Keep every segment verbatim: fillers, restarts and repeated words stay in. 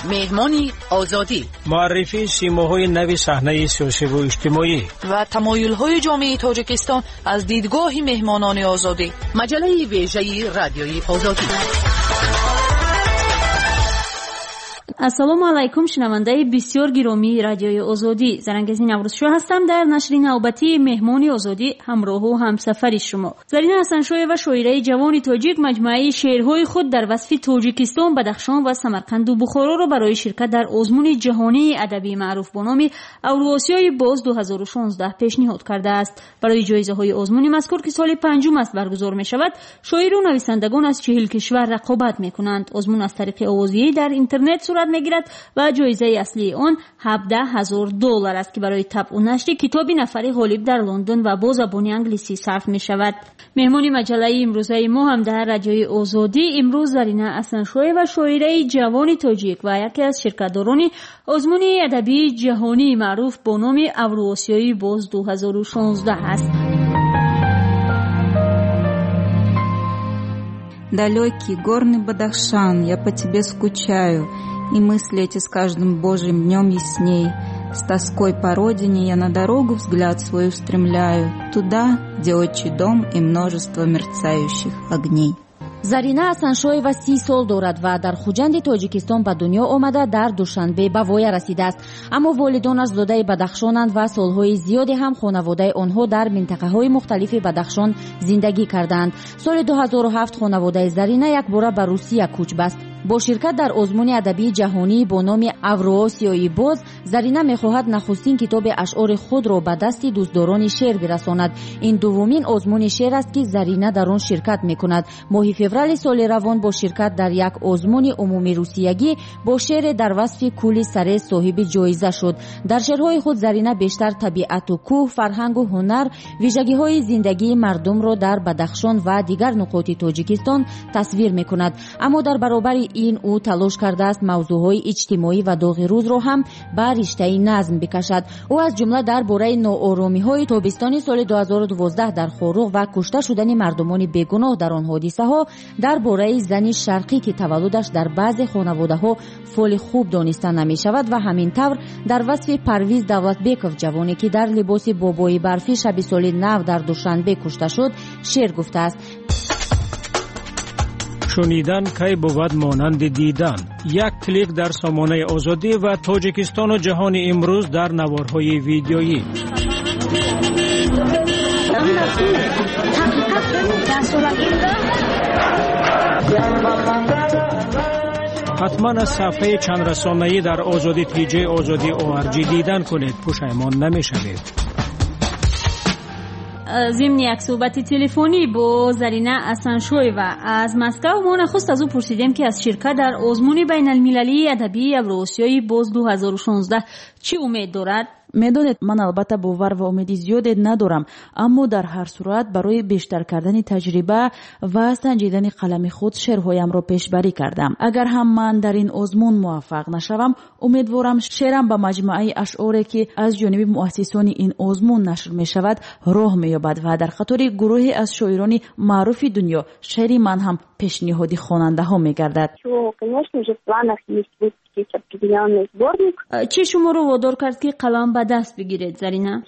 مهمانی آزادی، معرفی سیماهای نوی صحنه سیاسی و اجتماعی و تمایل‌های جامعه تاجیکستان از دیدگاه مهمانان آزادی. مجله ویژه رادیوی آزادی. السلام علیکم شنونده بسیار گرامی رادیوی آزادی، زرنگزین نوروزشو هستم. در نشر نوبتی مهمان آزادی همراه و همسفر شما زرینه حسنشوی و شاعره جوان تاجیک مجموعه شعرهای خود در وصف تاجیکستان، بدخشان و سمرقند و بخارا را برای شرکت در آزمون جهانی ادبی معروف با نام اوراسیای باز دو هزار و شانزده پیشنهاد کرده است. برای جایزه های آزمون مذکور که سال پنجم است برگزار می شود، شاعر و نویسندگان از چهل کشور رقابت می کنند. آزمون از طریق آوازی در اینترنت صورت میگیرد و جایزه اصلی آن هفده هزار دلار است که برای طبع و نشر کتاب نفر غالب در لندن و با زبان انگلیسی صرف می شود. مهمان مجله امروزه ما هم در رادیوی آزادی امروز زرینه حسنشوی و شاعره جوان تاجیک و یکی از شرکتداران آزمون ادبی جهانی معروف با نام اوراسیای باز دو هزار و شانزده است. Далекий горный Бадахшан, я по тебе скучаю, и мысли эти с каждым божьим днем ясней. С тоской по родине я на дорогу взгляд свой устремляю, туда, где отчий дом и множество мерцающих огней. зарина ҳасаншоева ва سی سال دارد و در خوجند تاجیکستان به دنیا آمده در دوشنبه به وای رسیده است. اما والدانش زاده بدخشانند و سالهای زیادی هم خانواده آنها در منطقه های مختلف بدخشان زندگی کردند. سال دو هزار و هفت خانواده زرینه یک بار به روسیه کوچ بست. با شرکت در آزمون ادبی جهانی با نام اوراسیای باز، زرینه می‌خواهد نخستین کتاب اشعار خود را به دست دوستداران شعر برساند. این دومین آزمون شعر است که زرینه در آن شرکت می‌کند. ماه فوریه سال روان با شرکت در یک آزمون عمومی روسیگی با شعر در وصف کولی سره صاحب جایزه شد. در شعرهای خود زرینه بیشتر طبیعت و کوه، فرهنگ و هنر، ویژگی‌های زندگی مردم را در بدخشان و دیگر نقاط تاجیکستان تصویر می‌کند. اما در برابر این او تلاش کرده است موضوعهای اجتماعی و داغ روز را هم به رشته نظم بکشد. او از جمله درباره ناآرامی‌های تابستان سال دو هزار و دوازده در خاروق و کشته شدن مردمان بیگناه در آن حادثه‌ها، درباره زنی شرقی که تولدش در بعضی خانواده‌ها فال خوب دانسته نمی‌شود و همین طور در وصف پرویز دولتبیکوف جوانی که در لباس بابای برفی شب سال نو در دوشنبه کشته شد شعر گفته است. شنیدن کی بود مانند دیدن. یک کلیک در سامانه آزادی و تاجیکستان و جهان امروز در نوارهای ویدیویی. حتما از صفحه چند رسانه‌ای در آزادی تیجی آزادی اوارجی دیدن کنید، پشیمان نمی‌شوید. ضمن یک صحبت تلفنی با زرینه حسنشوی و از مسکو ما نخست از او پرسیدیم که از شرکت در آزمون بین المللی ادبی اوراسیای باز دو هزار و شانزده چی امید دارد؟ میدونید من البته باور و امیدی زیادی ندارم، اما در هر صورت برای بیشتر کردن تجربه و سنجیدن قلم خود شعرهایم را پیشبری کردم. اگر هم من در این آزمون موفق نشوم، امیدوارم شعرم به مجموعه اشعاری که از جانب مؤسسان این آزمون نشر می شود راه می‌یابد و در خاطر گروهی از شاعران معروف دنیا شعری من هم پیشنهادی خواننده ها می‌گردد. چه شما رو وادار کرد که قلم به دست بگیرید زرینه؟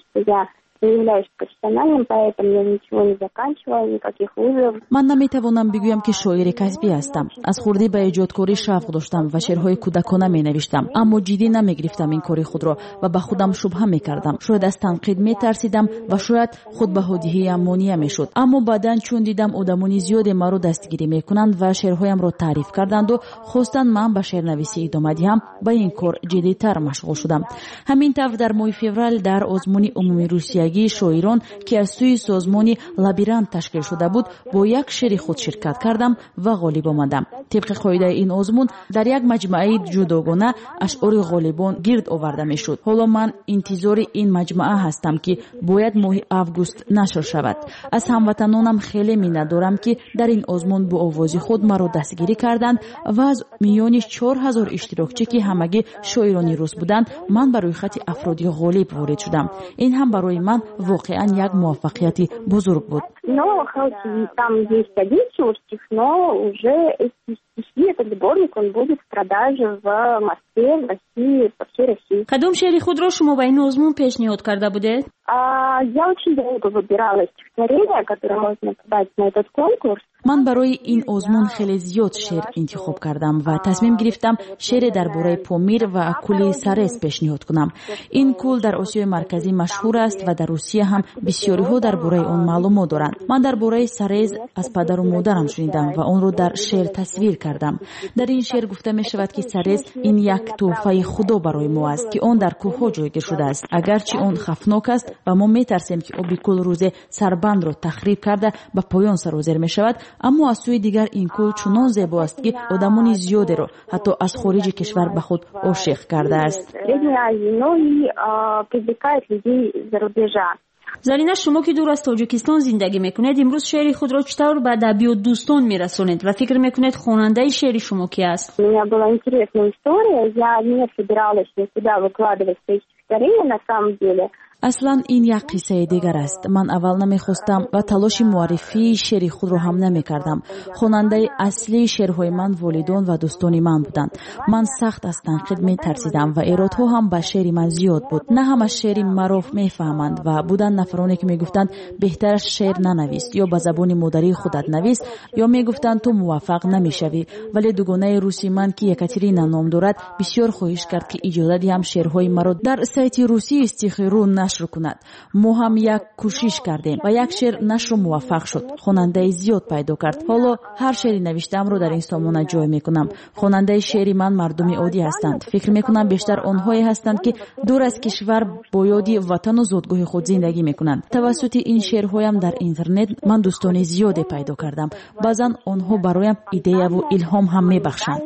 من نمیتوانم بگویم که شاعر کسبی هستم. از خردی به ایجادکاری شوق داشتم و شعرهای کودکانه می نوشتم، اما جدی نمی گرفتم این کار خود را و به خودم شبهه می کردم. شاید از تنقید می ترسیدم و شاید خود به هدیه مانع می شد. اما بعداً چون دیدم آدمانی زیادی مرا دستگیری می کنند و شعرهایم را تعریف کردند و خواستند من به شعرنویسی ادامه دهم، به این کار جدی‌تر مشغول شدم. همین طور در ماه فوریه در آزمون عمومی روسیه شاعران که از سوی سازمان لابیرانت تشکیل شده بود با یک شعر خود شرکت کردم و غالب آمدم. طبق قاعده این آزمون در یک مجموعه جداگانه اشعار غالبان گرد آورده می شد. حالا من انتظار این مجموعه هستم که باید ماه آگوست نشر شود. از هموطنانم خیلی منت دارم که در این آزمون با آواز خود مرا دستگیری کردند و از میان چهار هزار اشتراکچی که همگی شاعران روس بودند من برای خط افرادی غالب وارد شدم. این هم برای من واقعا یک موفقیت بزرگ بود. Но там есть один чертик, но уже эти стихи, это сборник, он будет в продаже в Москве, в России, по всей России. кадом шеъри худро шумо ба ин озмун пешниҳод карда будед? А, я очень долго выбирала стихотворение, которое можно подать на этот конкурс. ман барои ин озмун хеле зиёд шеър интихоб кардам ва тасмим гирифтам шеъре дар бораи Помир ва кӯли Сарез пешниҳод кунам. ин кӯл дар Осиёи марказӣ машҳур аст ва дар Русия ҳам бисёриҳо дар бораи он маълумот доранд. ман дар бораи Сарез аз падару модарам шунидам ва онро дар шеър тасвир кардам. дар ин шеър гуфта мешавад ки Сарез ин як тӯҳфаи Худо барои мо аст ки он дар кӯҳҳо ҷойгир шудааст. агарчи он хафнок аст ва мо метарсем ки оби кӯл рӯзе сарбандро тахриб карда ба поён сарозер мешавад, аммо аз сӯи дигар ин кӯл чунон зебо аст ки одамони зиёдеро ҳатто аз хориҷи кишвар ба худ ошиқ кардааст. зарина, шумо ки дур аз тоҷикистон зиндагӣ мекунед, имрӯз шеъри худро чӣ тавр ба адабиётдӯстон мерасонед ва фикр мекунед хонандаи шеъри шумо ки аст? У меня была интересная история. Я не собиралась никуда выкладывать свои стихотворения на самом деле. аслан ин як қиссаи дигар аст. ман аввал намехостам ва талоши муаррифии шеъри худро ҳам намекардам. хонандаи аслии шеърҳои ман волидон ва дӯстони ман буданд. ман сахт аз танқид метарсидам ва эродҳо ҳам ба шеъри ман зиёд буд. на ҳама шеъри маро мефаҳманд ва буданд нафароне ки мегуфтанд беҳтараш шеър нанавис ё ба забони модарии худат навис ё мегуфтанд ту муваффақ намешавӣ. вале дугонаи рӯси ман ки Екатерина ном дорад бисёр хоҳиш кард ки иҷозат диҳам шеърҳои маро дар сайти русии стихиру нашр кунад. мо ҳам як кӯшиш кардем ва як шеър нашру муваффақ шуд. хонандаи зиёд пайдо кард. ҳоло ҳар шеъри навиштаамро дар ин сомона ҷой мекунам. хонандаи шеъри ман мардуми оддӣ ҳастанд. фикр мекунам бештар онҳое ҳастанд ки дур аз кишвар бо ёди ватану зодгоҳи худ зиндагӣ мекунанд. тавассути ин шеърҳоям дар интернет ман дӯстони зиёде пайдо кардам. баъзан онҳо бароям идеяву илҳом ҳам мебахшанд.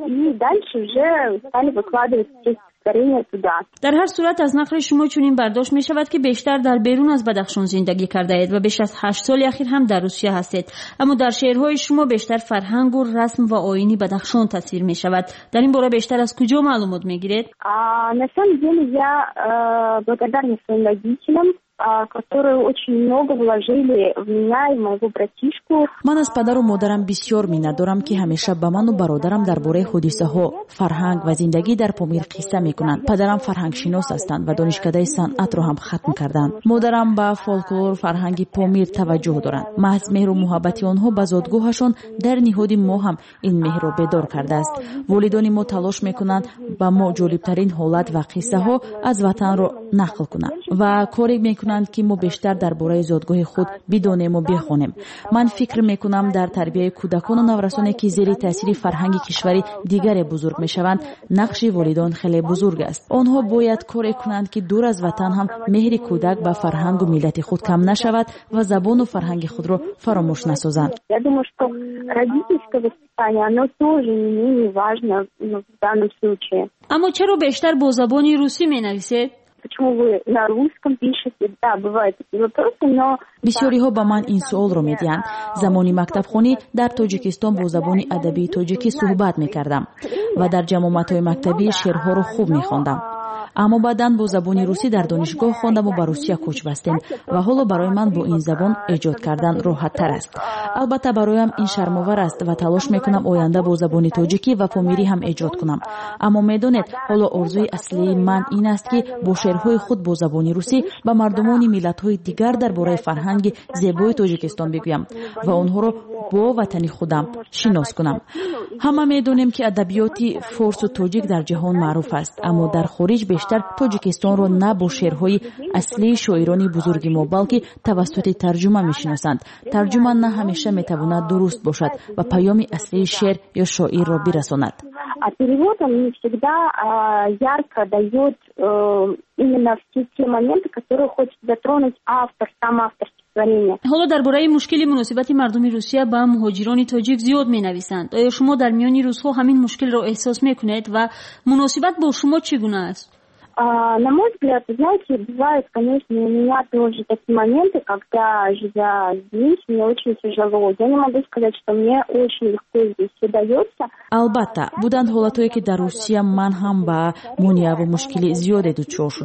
дар ҳар сурат аз нақли шумо чунин бардошт мешавад ки бештар дар берун аз Бадахшон зиндагӣ кардаед ва беш аз ҳашт соли ахир ҳам дар Русия ҳастед. аммо дар шеърҳои шумо бештар фарҳангу расм ва оини Бадахшон тасвир мешавад. дар ин бора бештар аз куҷо маълумот мегиред? На самом деле я благодарна своим родителям, которые очень много вложили в меня и моего братишку. ман аз падару модарам бисёр миннат дорам ки ҳамеша ба ману бародарам дар бораи ҳодисаҳо, фарҳанг ва зиндагӣ дар Помир қисса мекунанд. падарам фарҳангшинос ҳастанд ва донишкадаи санъатро ҳам хатм карданд. модарам ба фолклор фарҳанги Помир таваҷҷӯҳ доранд. маҳз меҳру муҳаббати онҳо ба зодгоҳашон дар ниҳоди мо ҳам ин меҳрро бедор кардааст. волидони мо талош мекунанд ба мо ҷолибтарин ҳолат ва қиссаҳо аз ватанро нақл кунанд ва коре мекунанд ки мо бештар дар бораи зодгоҳи худ бидонему бихонем. ман фикр мекунам дар тарбияи кӯдакону наврасоне ки зери таъсири фарҳанги кишвари дигаре бузург мешаванд, нақши волидон хеле бузург аст. онҳо бояд коре кунанд ки дур аз ватан ҳам меҳри кӯдак ба фарҳангу миллати худ кам нашавад ва забону фарҳанги худро фаромӯш насозанд. Я думаю, что родительское воспитание, оно тоже не менее важно в данном случае. аммо чаро бештар бо забони русӣ менависед? Почему вы на русском пишете? Да, бывают такие вопросы, но... бисёриҳо ба ман ин суолро медиҳанд. замони мактабхонӣ дар Тоҷикистон бо забони адабии тоҷикӣ суҳбат мекардам ва дар ҷамоматҳои мактабӣ шеърҳоро хуб мехондам. аммо баъдан бо забони русӣ дар донишгоҳ хондаму ба Русия кӯч бастем ва ҳоло барои ман бо ин забон эҷод кардан роҳаттар аст. албатта бароям ин шармовар аст ва талош мекунам оянда бо забони тоҷикӣ ва помирӣ ҳам эҷод кунам. аммо медонед, ҳоло орзуи аслии ман ин аст ки бо шеърҳои худ бо забони русӣ ба мардумони миллатҳои дигар дар бораи фарҳанги зебои Тоҷикистон бигӯям ва онҳоро бо ватани худам шинос кунам. ҳама медонем ки адабиёти форсу тоҷик дар ҷаҳон маъруф аст, аммо дар хориҷ бештар Тоҷикистонро на бо шеърҳои аслии шоирони бузурги мо, балки тавассути тарҷума мешиносанд. тарҷума на ҳамеша метавонад дуруст бошад ва паёми аслии шеър ё шоирро бирасонад. А перевод он не всегда а, ярко дает э, именно все те моменты, которые хочет затронуть автор, сам автор стихотворения. ҳоло дар бораи мушкили муносибати мардуми Русия ба муҳоҷирони тоҷик зиёд менависанд. оё шумо дар миёни русҳо ҳамин мушкилро эҳсос мекунед ва муносибат бо шумо чӣ гуна аст? А, на мой взгляд, знаете, бывают, конечно, у меня тоже такие моменты, когда, живя здесь, мне очень тяжело. Я не могу сказать, что мне очень легко здесь все дается. албатта буданд ҳолатое ки дар Русия ман ҳам ба мунияву мушкили зиёде дучор шудам.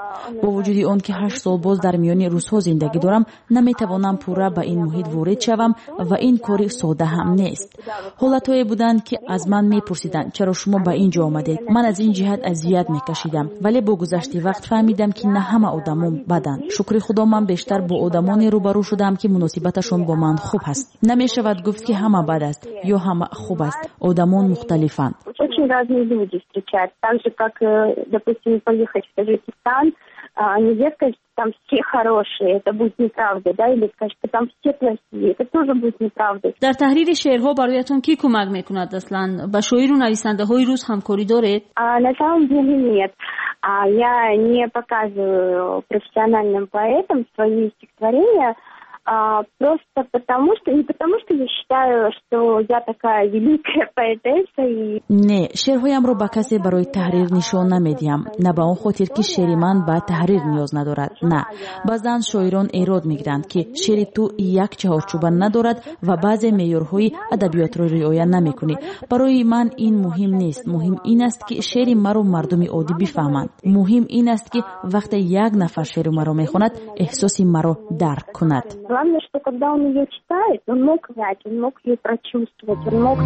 با وجود آن که هشت سال باز در میان روس‌ها زندگی دارم نمیتوانم پورا به این محیط وارد شوم و این کاری ساده هم نیست. حالت‌هایی بودند که از من میپرسیدند چرا شما به اینجا آمدید. من از این جهت اذیت میکشیدم، ولی با گذشت وقت فهمیدم که نه همه آدمان بدند. شکر خدا من بیشتر با آدمانی روبرو شدم که مناسبتشون با من خوب است. نمیشود گفت که همه بد است یا همه خوب است. آدمان مختلفند. Очень разные люди встречаются. Так же, как, допустим, поехать в Таджикистан, нельзя сказать, что там все хорошие, это будет неправда, да, или сказать, что там все плохие, это тоже будет неправда. در تحریر شعرها برایتون کی کمک میکند اصلا؟ با شاعر و نویسنده های روز همکاری دارید؟ На самом деле нет. Я не показываю профессиональным поэтам свои стихотворения, просто потому что, не потому что я считаю, что я такая великая поэтесса и... نه، شعرهایم رو به کسی برای تحریر نشان نمیدیم. نه به اون خاطر که شعر من به تحریر نیاز ندارد. نه، بعضن شاعران ایراد میگیرند که شعر تو یک چهارچوبه ندارد و بعضی معیارهای ادبیات رو رعایت نمیکنی. برای من این مهم نیست. مهم این است که شعر مرا مردم عادی بفهمند. مهم این است که وقتی یک نفر شعر مرا میخواند احساس مرا درک کند. Главное, что когда он ее читает, он мог знать, он мог ее прочувствовать, он мог...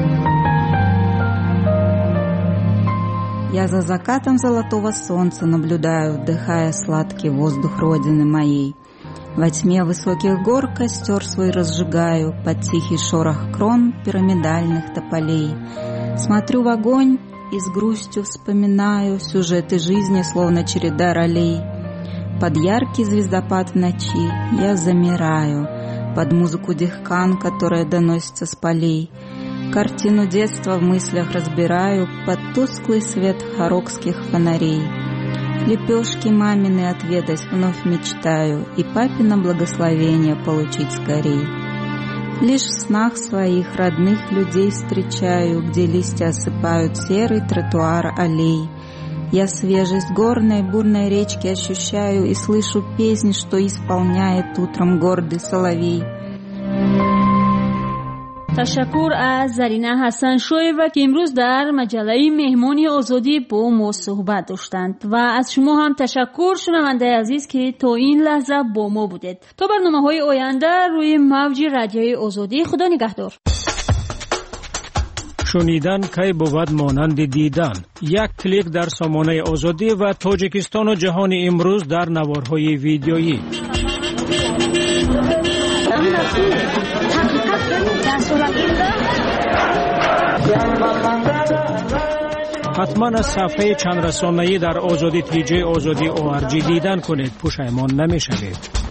Я за закатом золотого солнца наблюдаю, вдыхая сладкий воздух родины моей. Во тьме высоких гор костер свой разжигаю, под тихий шорох крон пирамидальных тополей. Смотрю в огонь и с грустью вспоминаю сюжеты жизни, словно череда ролей. Под яркий звездопад в ночи я замираю, под музыку дихкан, которая доносится с полей. Картину детства в мыслях разбираю под тусклый свет хорокских фонарей. Лепешки мамины отведать вновь мечтаю и папино благословение получить скорей. Лишь в снах своих родных людей встречаю, где листья осыпают серый тротуар аллей. Я свежесть горной бурной речки ощущаю и слышу песнь, что исполняет утром гордый соловей. تشکر از زرینه حسن شویو که امروز در مجله مهمانی آزادی با ما صحبت داشتند و از شما هم تشکر شنونده عزیز که تا این لحظه با ما بودید. تا برنامه‌های آینده روی موج رادیوی آزادی. خدا نگهدار. شنیدن کی بود مانند دیدن. یک کلیک در سامانه آزادی و تاجیکستان و جهان امروز در نوارهای ویدیویی. حتما از صفحه چند رسانه‌ای در آزادی تیجی آزادی او آر جی دیدن کنید. پشیمان نمی‌شوید.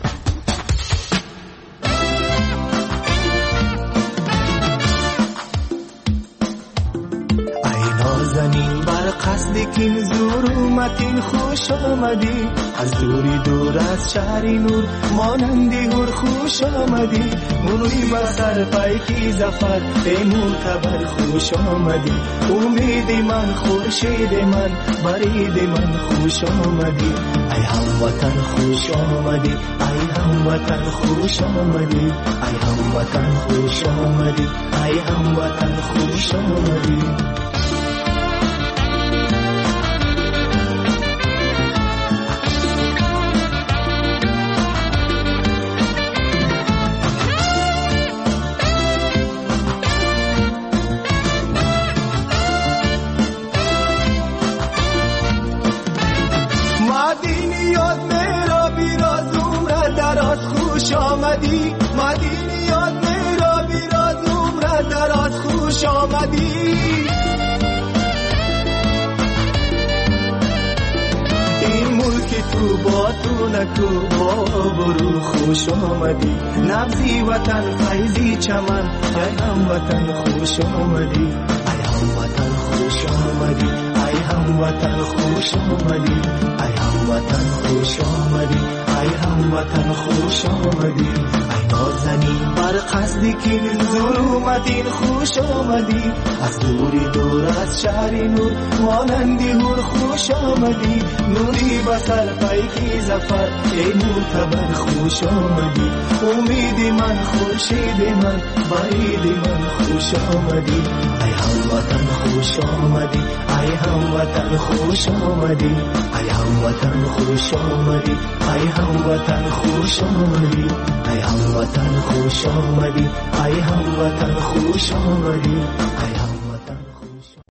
زنین بر قصد کین زور اومدین خوش آمدی از دوری دور از شهری نور مانندی هر خوش آمدی منوی بسر پیکی زفر ای معتبر خوش آمدی امید من خورشید من برید من خوش آمدی ای هموطن خوش آمدی ای هموطن خوش آمدی ای هموطن خوش آمدی ای هموطن خوش آمدی خوش آمدی مدینی یاد میرا بیراز عمر دراز خوش آمدی این ملک تو با تو نکو با برو خوش آمدی نبزی وطن فیضی چمن ای هم وطن خوش آمدی ای هم وطن خوش آمدی ای هم وطن خوش آمدی ای هم وطن خوش آمدی ای هموطن خوش آمدی ای نازنین بر قصدی که زور اومدین خوش آمدی از دوری دور از شهر نور مانندی هور خوش آمدی نوری بسر پیکی زفر ای معتبر خوش آمدی امید من خورشید من برید من خوش آمدی ای هموطن خوش آمدی ای هموطن خوش آمدی ای هموطن خوش آمدی ای هموطن خوش آمدی ای هموطن خوش آمدی ای هموطن خوش آمدی ای